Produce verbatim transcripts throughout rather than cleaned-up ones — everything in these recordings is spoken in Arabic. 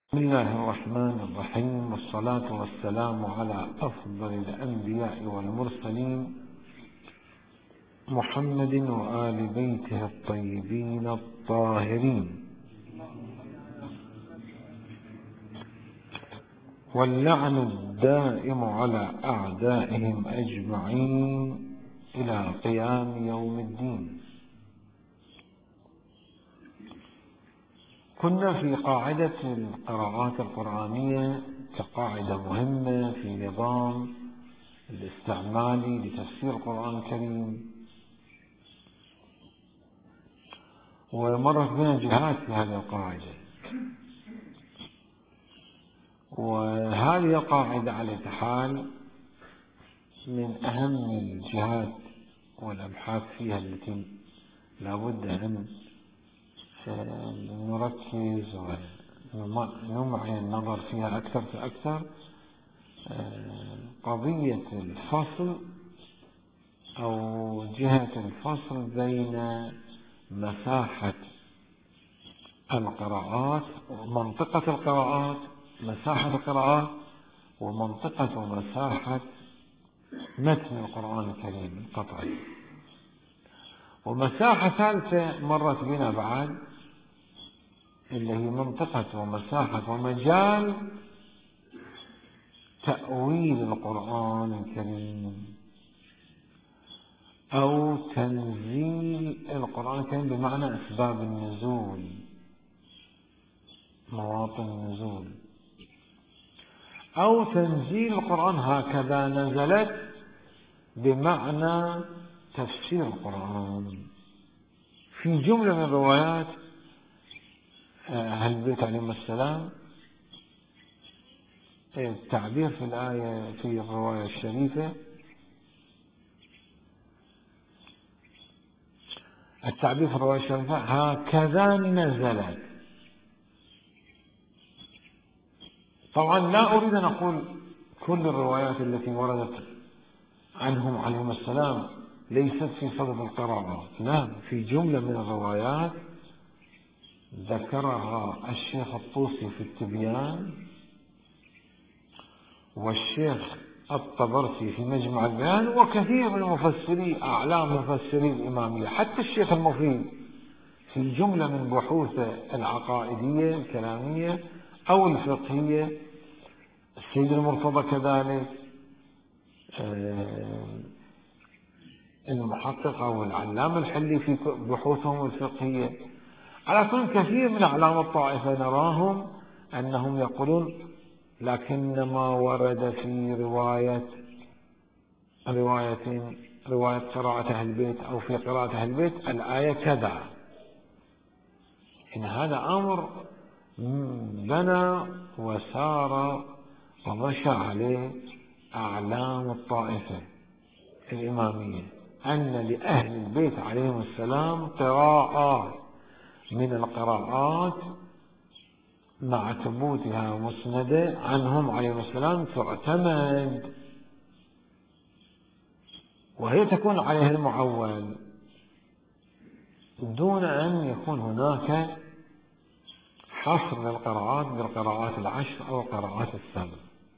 بسم الله الرحمن الرحيم، والصلاة والسلام على أفضل الأنبياء والمرسلين محمد وآل بيته الطيبين الطاهرين، واللعن الدائم على أعدائهم أجمعين إلى قيام يوم الدين. كنا في قاعدة القراءات القرآنية كقاعدة مهمة في نظام الاستعمالي لتفسير القرآن الكريم، ومرت بنا جهات في هذه القاعدة، وهذه القاعدة على حال من أهم الجهات والأبحاث فيها التي لابد أن نركز ونمعن النظر فيها أكثر فأكثر. قضية الفصل أو جهة الفصل بين مساحة القراءات ومنطقة القراءات، مساحة القراءات ومنطقة ومساحة متن القرآن الكريم القطعي. ومساحة ثالثة مرت بنا بعد، اللي هي منطقة ومساحة ومجال تأويل القرآن الكريم أو تنزيل القرآن الكريم، بمعنى أسباب النزول، مواطن النزول، أو تنزيل القرآن هكذا نزلت، بمعنى تفسير القرآن. في جملة من روايات أهل البيت عليهم السلام التعبير في الآية في الرواية الشريفة، التعبير في الرواية الشريفة هكذا نزلت. طبعا لا أريد أن أقول كل الروايات التي وردت عنهم عليهم السلام ليست في صدد القراءة، لا، في جملة من الروايات ذكرها الشيخ الطوسي في التبيان، والشيخ الطبرسي في مجمع البيان، وكثير من المفسرين أعلام مفسرين الإمامية، حتى الشيخ المفيد في جملة من بحوثه العقائدية الكلامية أو الفقهية، السيد المرتضى كذلك، المحقق أو العلامة الحلي في بحوثهم الفقهية. على كل كثير من أعلام الطائفة نراهم أنهم يقولون لكن ما ورد في رواية رواية رواية قراءة أهل البيت أو في قراءة أهل البيت الآية كذا، إن هذا أمر بنى وسار ومشى عليه أعلام الطائفة الإمامية، أن لأهل البيت عليهم السلام قراءات من القراءات مع ثبوتها مسندة عنهم عليهم السلام تعتمد، وهي تكون عليها المعول، دون أن يكون هناك حصر للقراءات بالقراءات العشر أو القراءات السبع.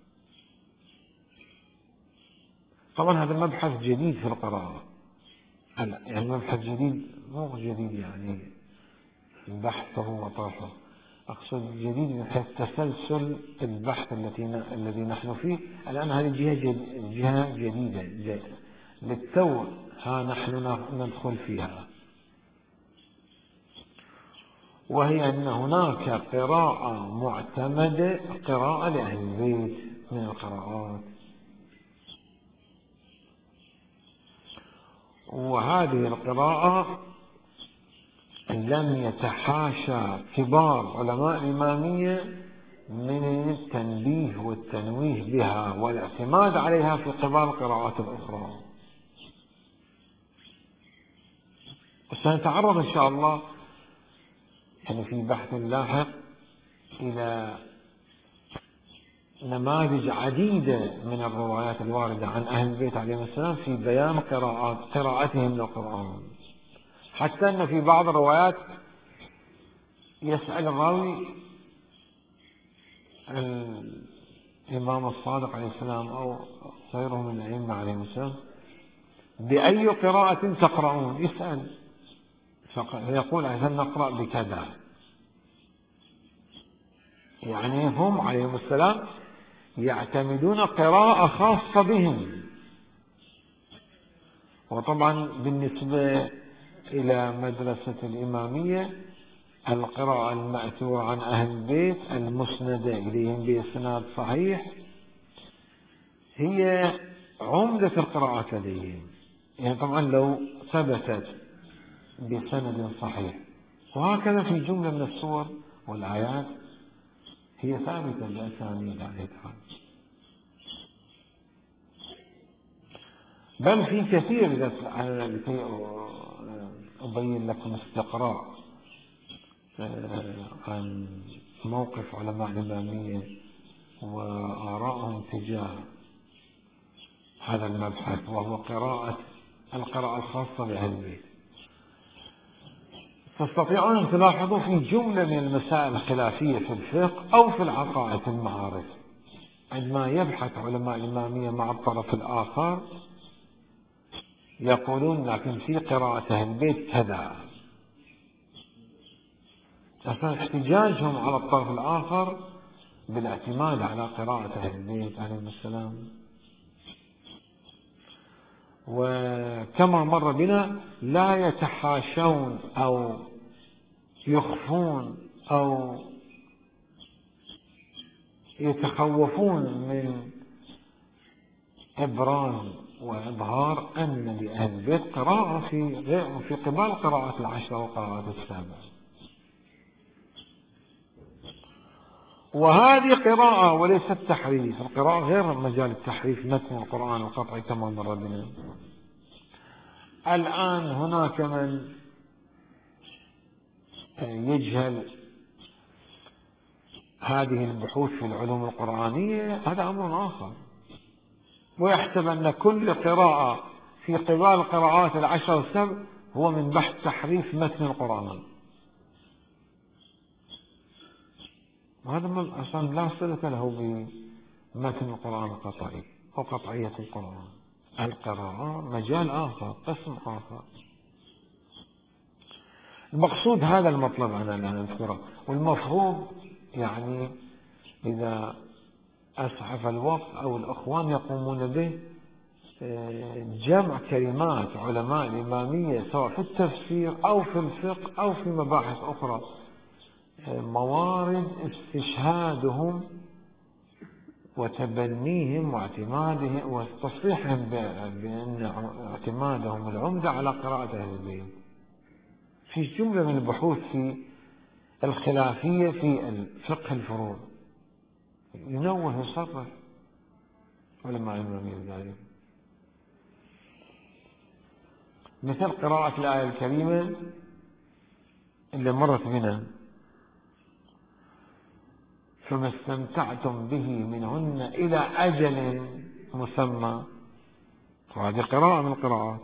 طبعا هذا مبحث جديد في القراءة، يعني مبحث جديد، مو جديد يعني بحثه وطرحه، أقصد جديد من حيث تسلسل البحث التي الذي نحن فيه الآن. هذه جهة جديدة, جهة جديدة جديدة. للتو ها نحن ندخل فيها، وهي أن هناك قراءة معتمدة، قراءة لأهل البيت من القراءات، وهذه القراءة لم يتحاشى كبار علماء الإمامية من التنبيه والتنويه بها والاعتماد عليها في قبال القراءات الأخرى. وسنتعرض إن شاء الله يعني في بحث لاحق إلى نماذج عديدة من الروايات الواردة عن أهل البيت عليهم السلام في بيان قراءات قراءتهم للقرآن، حتى أن في بعض الروايات يسأل الراوي الإمام الصادق عليه السلام أو غيره من الأئمة عليهم السلام بأي قراءة تقرؤون؟ يسأل فيقول عشان نقرأ بكذا. يعني هم عليهم السلام يعتمدون قراءة خاصة بهم. وطبعا بالنسبة إلى مدرسة الإمامية القراءة المأثورة عن أهل البيت المسندة إليهم بإسناد صحيح هي عمدة القراءات لديهم. يعني طبعا لو ثبتت بسند صحيح، وهكذا في جملة من السور والآيات هي ثابتة بأسانيد عليه تعالى. بل في كثير لكي أبين لكم استقراء عن موقف علماء الإمامية وآرائهم تجاه هذا المبحث، وهو قراءة القراءة الخاصة بأهل البيت. تستطيعون أن تلاحظوا في جملة من المسائل الخلافية في الفقه أو في العقائد المعارف عندما يبحث علماء الإمامية مع الطرف الآخر يقولون لكن في قراءة أهل البيت كذا. أصلا احتجاجهم على الطرف الآخر بالاعتماد على قراءة أهل البيت عليهم السلام. وكما مر بنا لا يتحاشون أو يخفون أو يتخوفون من إبراز وإظهار أن لأهل البيت قراءة في غير في قبال القراءات العشر والقراءات السابعة. وهذه قراءة وليست تحريف. القراءة غير مجال التحريف، متن القرآن القطعي كما مر بنا. الآن هناك من يجهل هذه البحوث في العلوم القرآنية، هذا أمر آخر، ويحسب أن كل قراءة في قبال القراءات العشر والسبع هو من بحث تحريف متن القرآن. وهذا أصلا لا صلة له بمتن القرآن القطعي أو قطعية القرآن. القراءة مجال آخر، قسم آخر. المقصود هذا المطلب أنا الآن أذكره، والمفروض يعني إذا أسعف الوقت أو الأخوان يقومون به جمع كلمات علماء الإمامية سواء في التفسير أو في الفقه أو في مباحث أخرى، موارد استشهادهم وتبنيهم واعتمادهم وتصريحهم بأن اعتمادهم العمدة على قراءة أهل البيت. في جملة من البحوث في الخلافية في الفقه الفروع ينوه يصرح علماء الإمامية ذلك، مثل قراءة الآية الكريمة اللي مرت بنا: فما استمتعتم به منهن إلى أجل مسمى. وهذه قراءة من القراءات.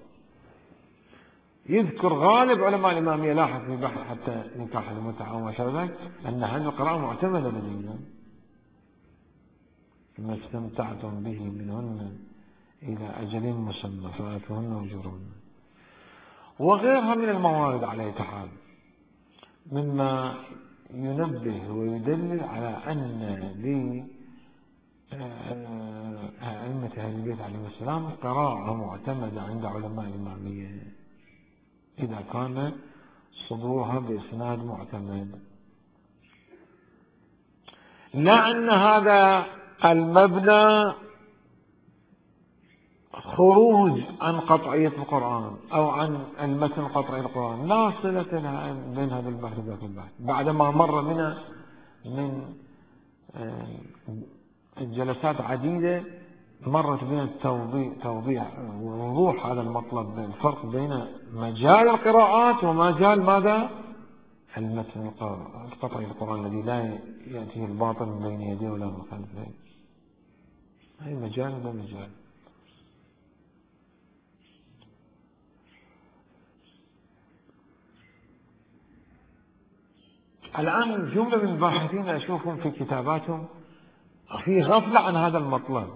يذكر غالب علماء الإمامية، لاحظ في بحث حتى نكاح المتعة وما شابه ذلك، أن هذه القراءة معتمدة لدينا. فما استمتعتم به منهن إلى أجل مسمى فآتوهن أجورهن، وغيرها من الموارد عليه تعالى، مما ينبه ويدلل على أن لأئمة أهل البيت عليهم السلام قراءة معتمدة عند علماء الإمامية إذا كان صدورها بإسناد معتمد. لا أن هذا المبنى خروج عن قطعية القرآن أو عن المتن القطعي القرآن، لا صلة لها بين هذا البحث وذاك البحث. بعدما مر بنا من جلسات عديدة مرت بنا توضيح ووضوح هذا المطلب، الفرق بين مجال القراءات ومجال ماذا؟ المتن القطعي القرآن الذي لا يأتيه الباطل من بين يديه ولا من خلفه. هذا مجال ولا مجال. الآن جملة من الباحثين أشوفهم في كتاباتهم في غفلة عن هذا المطلب،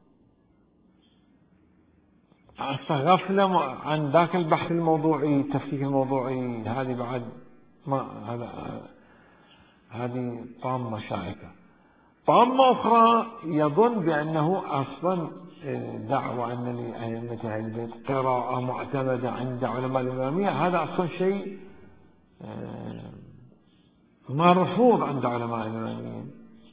غفلة عن ذاك البحث الموضوعي، التفكيك الموضوعي. هذه بعد ما هذا هذه طامة شائكة. طامة أخرى يظن بأنه أصلا دعوة أن لأئمة أهل البيت قراءة معتمدة عند علماء الإمامية، هذا أصلا شيء مرفوض عند علماء الإمامية.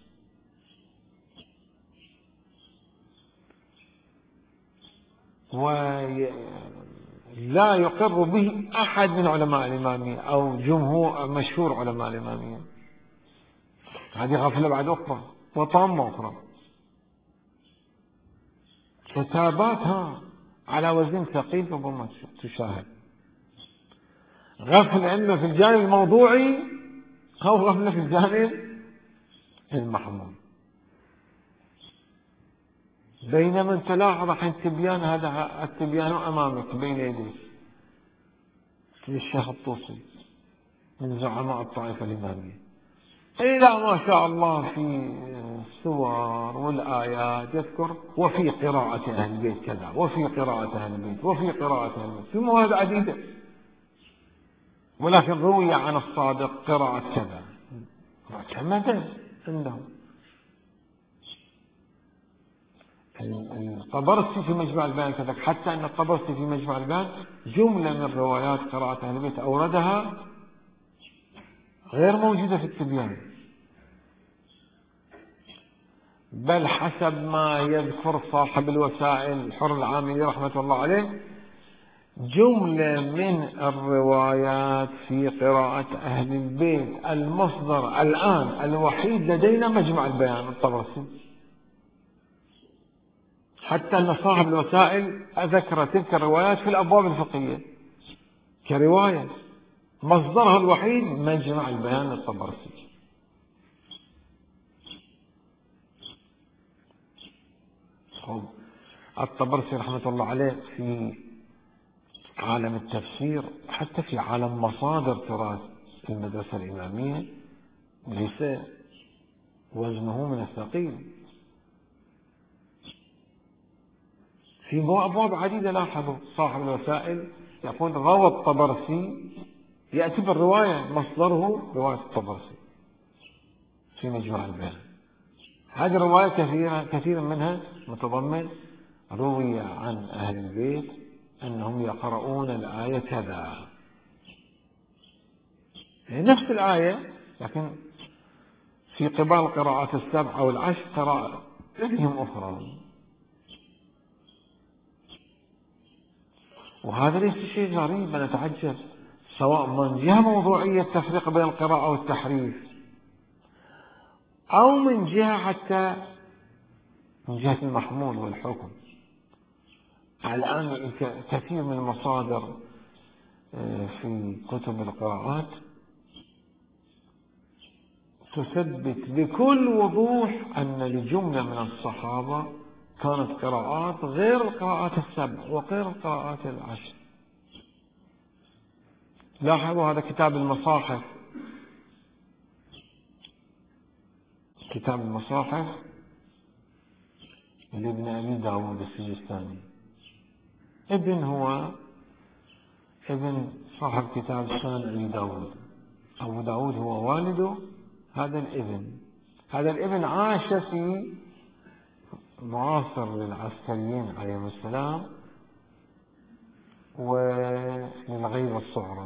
ولا يقر به أحد من علماء الإمامية أو جمهور مشهور علماء الإمامية. هذه غفلة بعد أخرى وطامة أخرى. كتاباتها على وزن ثقيل ربما تشاهد. غفلة إما في الجانب الموضوعي أو غفلة في الجانب المحمول. بينما أنت لاحظ الحين التبيان، هذا التبيان أمامك بين يديك للشيخ الطوسي من زعماء الطائفة الإمامية، إلى ما شاء الله في السور والآيات يذكر وفي قراءة أهل البيت كذا، وفي قراءة أهل البيت، وفي قراءة أهل البيت، في مواضع عديدة، ولكن روي عن الصادق قراءة كذا معتمدة عندهم. الطبرسي في مجمع البيان كذلك، حتى أن الطبرسي في مجمع البيان جملة من روايات قراءة أهل البيت أوردها غير موجودة في التبيان، بل حسب ما يذكر صاحب الوسائل الحر العاملي رحمة الله عليه، جملة من الروايات في قراءة أهل البيت المصدر الآن الوحيد لدينا مجمع البيان الطبرسي، حتى أن صاحب الوسائل ذكر تلك الروايات في الأبواب الفقهية كرواية، مصدرها الوحيد مجمع البيان الطبرسي. الطبرسي رحمة الله عليه في عالم التفسير، حتى في عالم مصادر تراث المدرسة الإمامية، ليس وزنه من الثقيل. في أبواب عديدة لاحظوا صاحب الوسائل يقول روى الطبرسي، يأتي بالرواية مصدره رواية الطبرسي في مجمع البيان. هذه الرواية كثيرة كثير منها متضمن روي عن أهل البيت أنهم يقرؤون الآية كذا، نفس الآية لكن في قبال القراءات السبع أو العشر قراءة لديهم أخرى. وهذا ليس شيء غريب، أنا أتعجب، سواء من جهة موضوعية التفريق بين القراءة والتحريف، أو من جهة حتى من جهة المحمول والحكم. الآن كثير من المصادر في كتب القراءات تثبت بكل وضوح أن لجملة من الصحابة كانت قراءات غير القراءات السبع وغير القراءات العشر. لاحظوا هذا كتاب المصاحف، كتاب المصاحف لابن أبي داود السجستاني، ابن هو ابن صاحب كتاب سنن أبي داود. أبو داود هو والده هذا الابن. هذا الابن عاش في معاصر للعسكريين عليهم السلام وللغيبة الصغرى،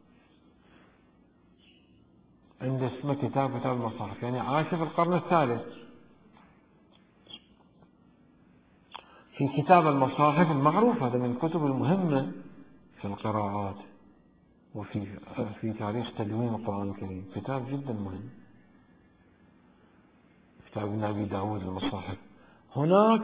عنده اسمه كتاب كتاب المصاحف، يعني عاش في القرن الثالث. في كتاب المصاحف المعروف، هذا من الكتب المهمة في القراءات وفي في تاريخ تدوين القرآن الكريم، كتاب جدا مهم، كتاب ابن أبي داود المصاحف. هناك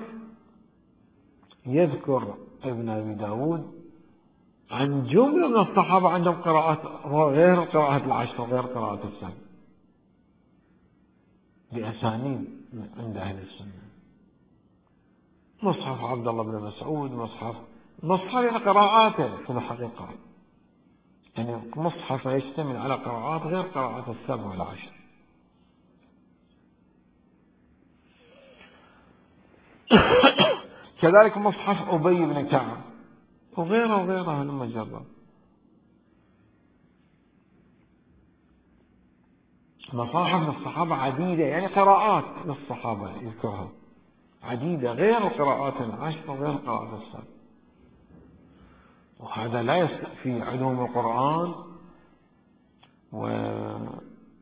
يذكر ابن أبي داود عن جملة من الصحابة عندهم قراءات غير القراءات العشر وغير قراءات السبع بأسانيد عند أهل السنة. مصحف عبد الله بن مسعود، مصحف مصحف قراءاته في الحقيقة، يعني مصحف يشتمل على قراءات غير قراءات السبع والعشر. كذلك مصحف أبي بن كعب وغيره وغيره لما جرب. مصاحف للصحابة عديدة، يعني قراءات للصحابة يذكرها عديدة غير القراءات العشر وغير القراءات السبع. وهذا لا يستفي علوم القرآن وفن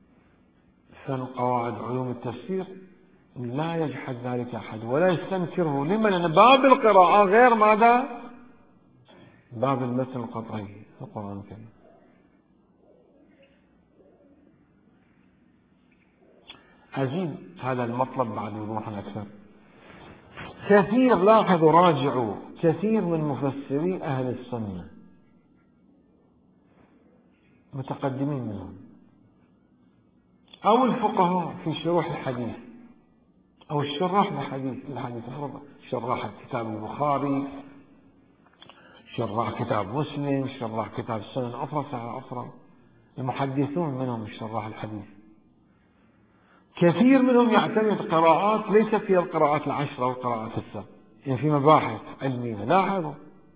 قواعد علوم التفسير لا يجحد ذلك أحد ولا يستنكره. لما؟ لأن باب القراءة غير ماذا؟ باب المتن القطعي في القرآن الكريم. أزيد هذا المطلب بعد وضوحا أكثر. كثير، لاحظوا راجعوا، كثير من مفسري أهل السنة متقدمين منهم أو الفقهاء في شروح الحديث أو الشراح للحديث الحديث شراح كتاب البخاري، شراح كتاب مسلم، شراح كتاب السنن أخرى ساعة أخرى، المحدثون منهم الشراح الحديث. كثير منهم يعتمد قراءات ليست هي القراءات العشرة والقراءات السبع، يعني في مباحث علمية. لاحظوا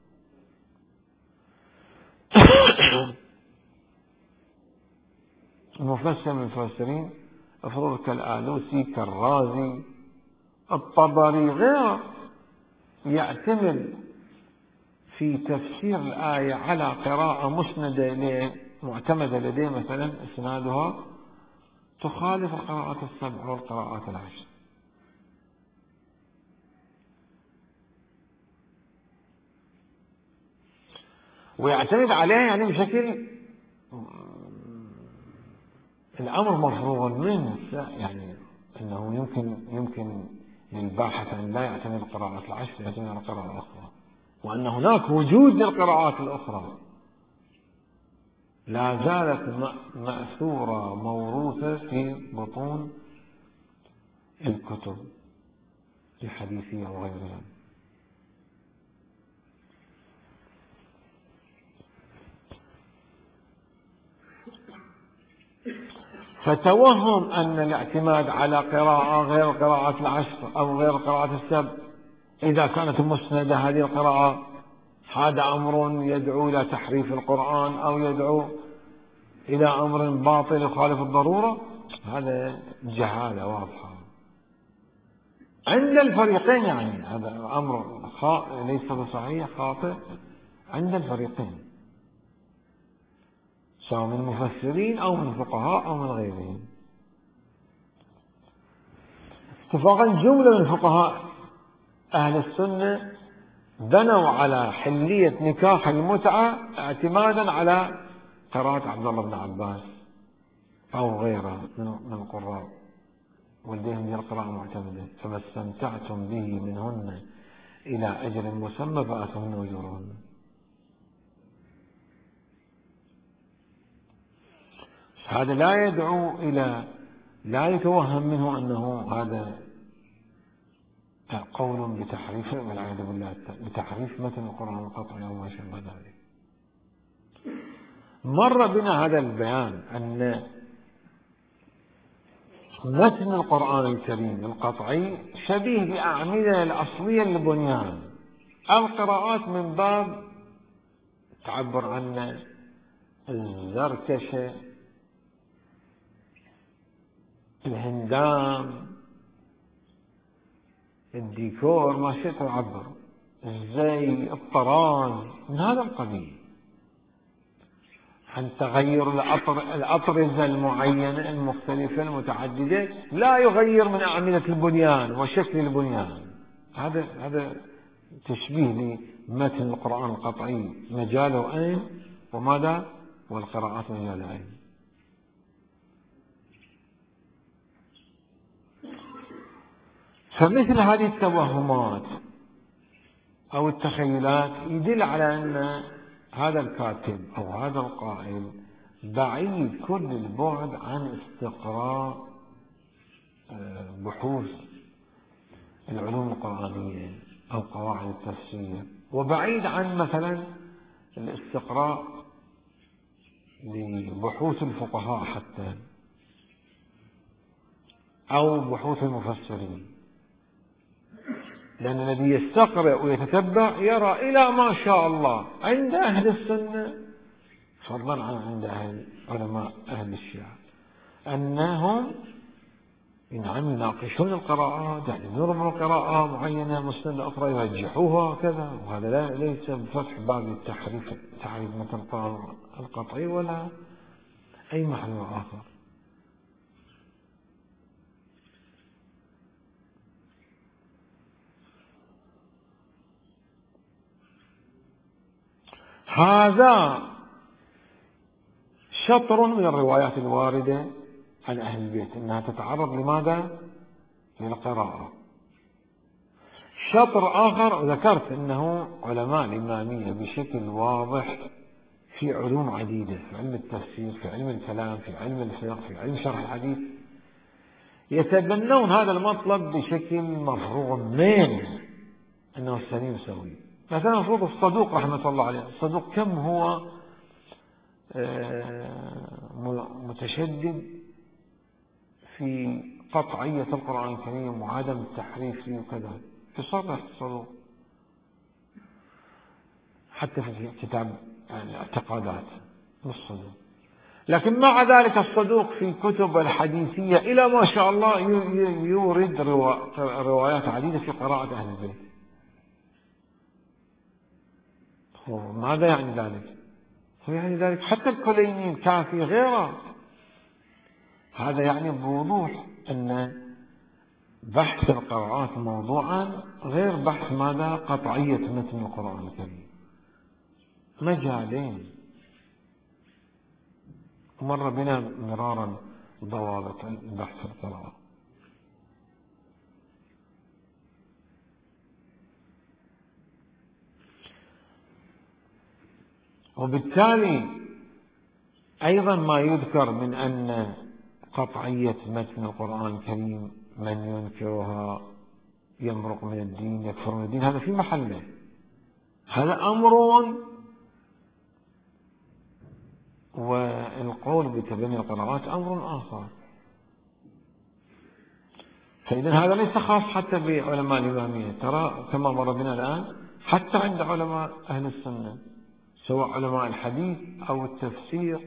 المفسر من المفسرين افرض كالآلوسي كالرازي الطبري غيره يعتمد في تفسير الآية على قراءة مسندة معتمدة لديه مثلا إسنادها تخالف القراءات السبع والقراءات العشر. ويعتمد عليها يعني بشكل الأمر مفروغ منه، يعني أنه يمكن يمكن للباحث أن لا يعتمد القراءات العشر، يعتمد على القراءة الأخرى، وأن هناك وجود للقراءات الأخرى لا زالت مأثورة موروثة في بطون الكتب الحديثية وغيرها. فتوهم أن الاعتماد على قراءة غير القراءات العشر أو غير القراءات السبع إذا كانت مسندة هذه القراءة هذا أمر يدعو إلى تحريف القرآن أو يدعو إلى أمر باطل يخالف الضرورة، هذا جهالة واضحة عند الفريقين. يعني هذا أمر ليس بصحيح، خاطئ عند الفريقين سواء من المفسرين أو من الفقهاء أو من غيرهم. اتفاقا جملة من فقهاء أهل السنة بنوا على حلية نكاح المتعة اعتمادا على قراءة عبد الله بن عباس أو غيره من القراء ولديهم هي القراءة معتمدة. فما استمتعتم به منهن إلى أجل مسمى فآتوهن أجورهن. هذا لا يدعو إلى، لا يتوهم منه أنه هذا قول بتحريف والعياذ بالله بتحريف متن القرآن القطعي أو ما شابه ذلك. مر بنا هذا البيان أن متن القرآن الكريم القطعي شبيه بأعمدة الأصلية للبنيان. القراءات من باب تعبر عن الزركشة، الهندام، الديكور، ما شئت تعبر، الزي، الطراز، من هذا القبيل، عن تغير الأطر الأطرزة المعينة المختلفة المتعددة لا يغير من أعمدة البنيان وشكل البنيان. هذا هذا تشبيه لمتن القرآن القطعي مجاله أين وماذا؟ والقراءات مجاله أين. فمثل هذه التوهمات أو التخيلات يدل على أن هذا الكاتب أو هذا القائل بعيد كل البعد عن استقراء بحوث العلوم القرآنية أو قواعد التفسير، وبعيد عن مثلا الاستقراء لبحوث الفقهاء حتى أو بحوث المفسرين. لأن الذي يستقرأ ويتتبع يرى إلى ما شاء الله عند أهل السنة، فضلا عن عند أهل علماء أهل الشيعة، أنهم نعم يناقشون القراءات، يعتبرون من القراءة معينة مسند أخرى يرجحوها كذا، وهذا ليس بفتح باب التحريف تحريف مثل القرآن القطعي ولا أي محل آخر. هذا شطر من الروايات الواردة عن أهل البيت أنها تتعرض لماذا؟ للقراءة. شطر آخر ذكرت أنه علماء الإمامية بشكل واضح في علوم عديدة، في علم التفسير، في علم الكلام، في علم الفقه، في علم شرح الحديث، يتبنون هذا المطلب بشكل مفروغ منه أنه السليم سوي. مثلا المفروض الصدوق رحمة الله عليه، الصدوق كم هو متشدد في قطعية القرآن الكريم وعدم التحريف فيه وكذا، يصرح الصدوق حتى في كتاب يعني اعتقادات للصدوق. لكن مع ذلك الصدوق في كتب الحديثية إلى ما شاء الله يورد روايات عديدة في قراءة أهل البيت. ماذا يعني ذلك؟ هو يعني ذلك حتى الكليني الكافي غيره. هذا يعني بوضوح أن بحث القراءات موضوعا غير بحث ماذا؟ قطعية متن القرآن الكريم. مجالين مر بنا مرارا ضوابط بحث القراءة. وبالتالي أيضا ما يذكر من أن قطعية متن القرآن الكريم من ينكرها يمرق من الدين، يكفر من الدين، هذا في محله، هذا أمر، والقول بتبني القراءات أمر آخر. فإذا هذا ليس خاص حتى بعلماء الإمامية، ترى كما مر بنا الآن حتى عند علماء أهل السنة، سواء علماء الحديث أو التفسير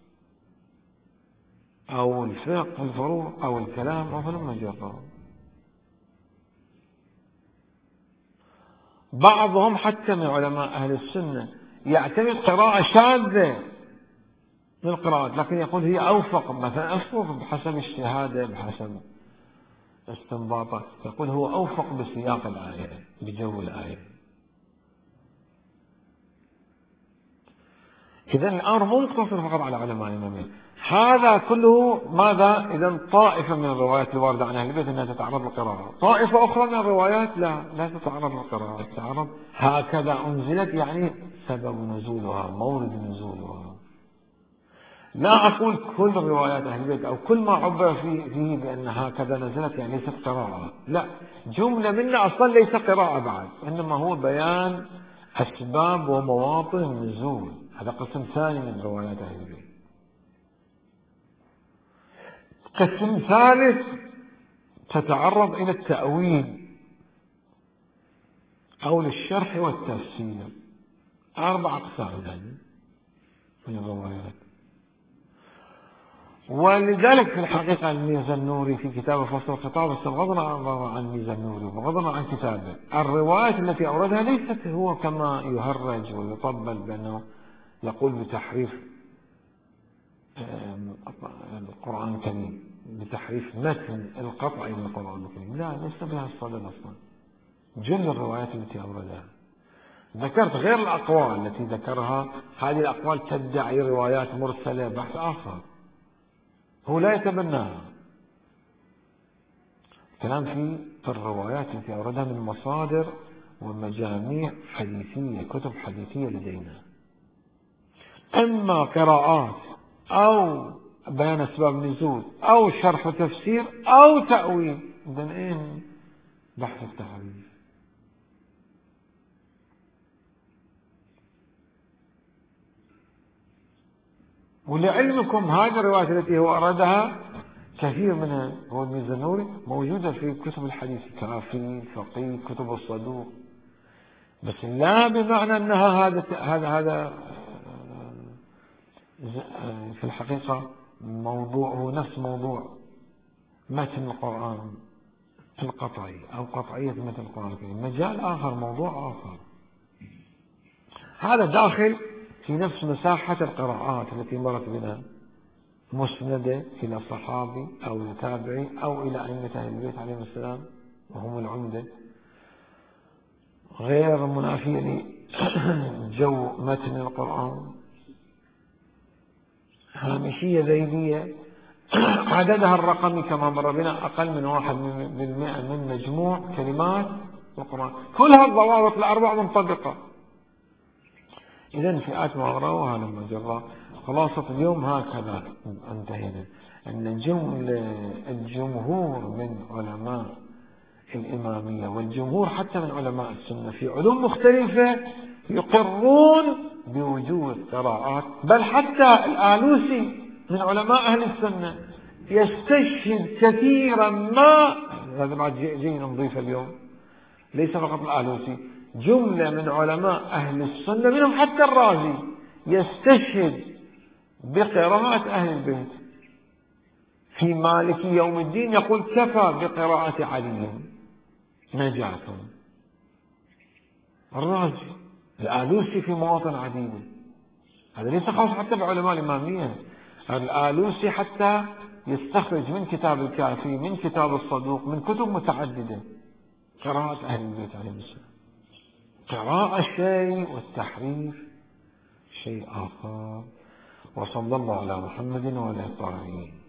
أو الفقه الفروع أو الكلام أو فلما جرى. بعضهم حتى من علماء أهل السنة يعتمد قراءة شاذة من القراءات، لكن يقول هي أوفق، مثلا أفوق بحسب اجتهاده بحسب استنباطه، يقول هو أوفق بسياق الآية بجو الآية. إذن الأمر مو مقتصر فقط على علماء الإمامية. هذا كله ماذا؟ إذن طائفة من الروايات الواردة عن أهل البيت أنها تتعرض للقراءة، طائفة أخرى من الروايات لا لا تتعرض للقراءة، تتعرض هكذا أنزلت، يعني سبب نزولها، مورد نزولها. لا أقول كل روايات أهل البيت أو كل ما عبر فيه, فيه بأن هكذا نزلت يعني ليست قراءة، لا، جملة منها أصلا ليس قراءة بعد، إنما هو بيان أسباب ومواطن النزول. هذا قسم ثاني من روايات أهل البيت. قسم ثالث تتعرض إلى التأويل أو للشرح والتفسير. أربع أقسام يعني من الروايات. ولذلك في الحقيقة الميزانوري في كتاب فصل الخطاب استغضنا عن الميزانوري وغضنا عن كتابه، الروايات التي أوردها ليست هو كما يهرج ويطبل بأنه يقول بتحريف القرآن الكريم، بتحريف متن القطعي من القرآن الكريم، لا، ليس بها الصدد أصلا. جل الروايات التي أوردها ذكرت غير الأقوال التي ذكرها، هذه الأقوال تدعي روايات مرسلة، بحث آخر هو لا يتبناها. كلام في الروايات التي أوردها من مصادر ومجاميع حديثية، كتب حديثية لدينا، إما قراءات أو بيان أسباب نزول أو شرح وتفسير أو تأويل. إذن إيه بحث التحريف؟ ولعلمكم هذه الروايات التي هو أردها كثير منها هو الميزانوري موجودة في كتب الحديث، كافي، فقيه، كتب الصدوق، بس لا بمعنى أنها هذا هذا هذا في الحقيقة موضوعه نفس موضوع متن القرآن القطعي أو قطعية متن القرآن الكريم، مجال آخر، موضوع آخر. هذا داخل في نفس مساحة القراءات التي مرت بنا، مسندة إلى الصحابي أو التابعي أو إلى أئمة أهل البيت عليهم السلام وهم العمدة، غير منافية لجو متن القرآن، هامشية ذيلية عددها الرقمي كما مر بنا أقل من واحد بالمئة من مجموع كلمات القرآن، كلها الضوابط الأربع منطبقة. إذن فئات ما وراءها لما جرى. خلاصة اليوم هكذا انتهينا، أن الجمهور من علماء الإمامية والجمهور حتى من علماء السنة في علوم مختلفة يقرون بوجود قراءات، بل حتى الآلوسي من علماء أهل السنة يستشهد كثيرا ما، هذا بعد جينا نضيف اليوم، ليس فقط الآلوسي، جملة من علماء أهل السنة منهم حتى الرازي يستشهد بقراءة أهل البيت. في مالك يوم الدين يقول كفى بقراءة علي نجاة. الرازي، الآلوسي في مواطن عديدة، هذا ليس خاص حتى بعلماء الإمامية، الآلوسي حتى يستخرج من كتاب الكافي، من كتاب الصدوق، من كتب متعددة قراءة أهل البيت عليهم السلام. قراءة شيء والتحريف شيء آخر. وصلى الله على محمد وعلى آله الطاهرين.